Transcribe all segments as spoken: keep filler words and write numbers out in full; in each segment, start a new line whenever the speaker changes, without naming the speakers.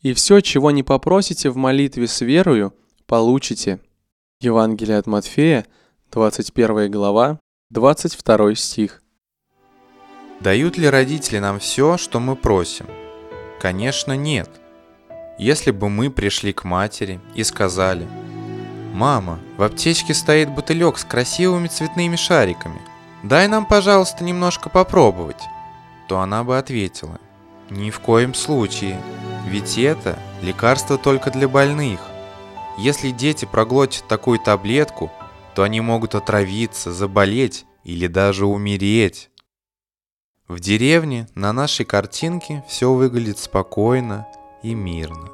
и все, чего не попросите в молитве с верою, получите». Евангелие от Матфея, двадцать первая глава, двадцать второй стих.
Дают ли родители нам все, что мы просим? Конечно, нет. Если бы мы пришли к матери и сказали: «Мама, в аптечке стоит бутылек с красивыми цветными шариками. Дай нам, пожалуйста, немножко попробовать», то она бы ответила: «Ни в коем случае, ведь это лекарство только для больных. Если дети проглотят такую таблетку, то они могут отравиться, заболеть или даже умереть». В деревне на нашей картинке все выглядит спокойно и мирно.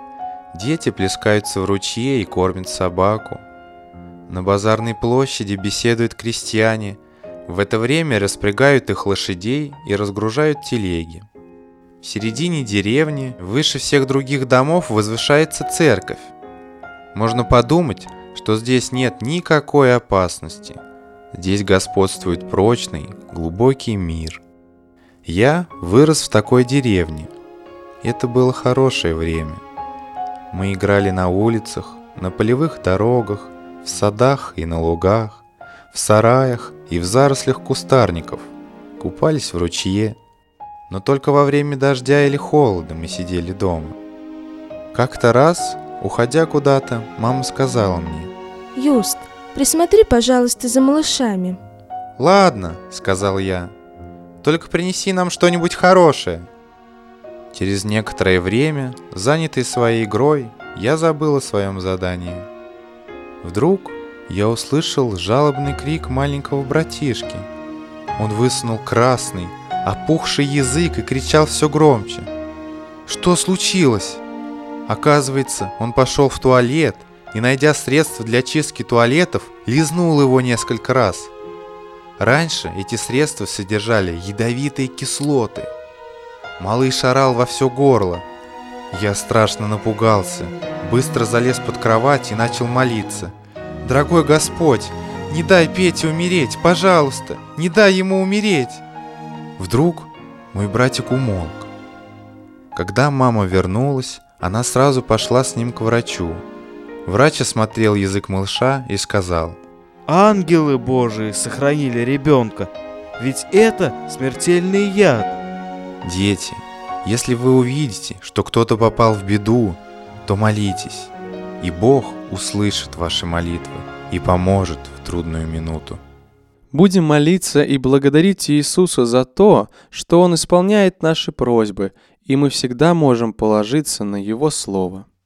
Дети плескаются в ручье и кормят собаку. На базарной площади беседуют крестьяне. В это время распрягают их лошадей и разгружают телеги. В середине деревни, выше всех других домов, возвышается церковь. Можно подумать, что здесь нет никакой опасности. Здесь господствует прочный, глубокий мир. Я вырос в такой деревне. Это было хорошее время. Мы играли на улицах, на полевых дорогах, в садах и на лугах, в сараях и в зарослях кустарников, купались в ручье. Но только во время дождя или холода мы сидели дома. Как-то раз, уходя куда-то, мама сказала мне:
«Юст, присмотри, пожалуйста, за малышами».
«Ладно», — сказал я, — «только принеси нам что-нибудь хорошее». Через некоторое время, занятый своей игрой, я забыл о своем задании. Вдруг я услышал жалобный крик маленького братишки. Он высунул красный, опухший язык и кричал все громче. Что случилось? Оказывается, он пошел в туалет и, найдя средства для чистки туалетов, лизнул его несколько раз. Раньше эти средства содержали ядовитые кислоты. Малыш орал во все горло. Я страшно напугался, быстро залез под кровать и начал молиться: «Дорогой Господь, не дай Пете умереть, пожалуйста, не дай ему умереть!» Вдруг мой братик умолк. Когда мама вернулась, она сразу пошла с ним к врачу. Врач осмотрел язык малыша и сказал:
«Ангелы Божии сохранили ребенка, ведь это смертельный яд».
Дети, если вы увидите, что кто-то попал в беду, то молитесь, и Бог услышит ваши молитвы и поможет в трудную минуту.
Будем молиться и благодарить Иисуса за то, что Он исполняет наши просьбы, и мы всегда можем положиться на Его Слово.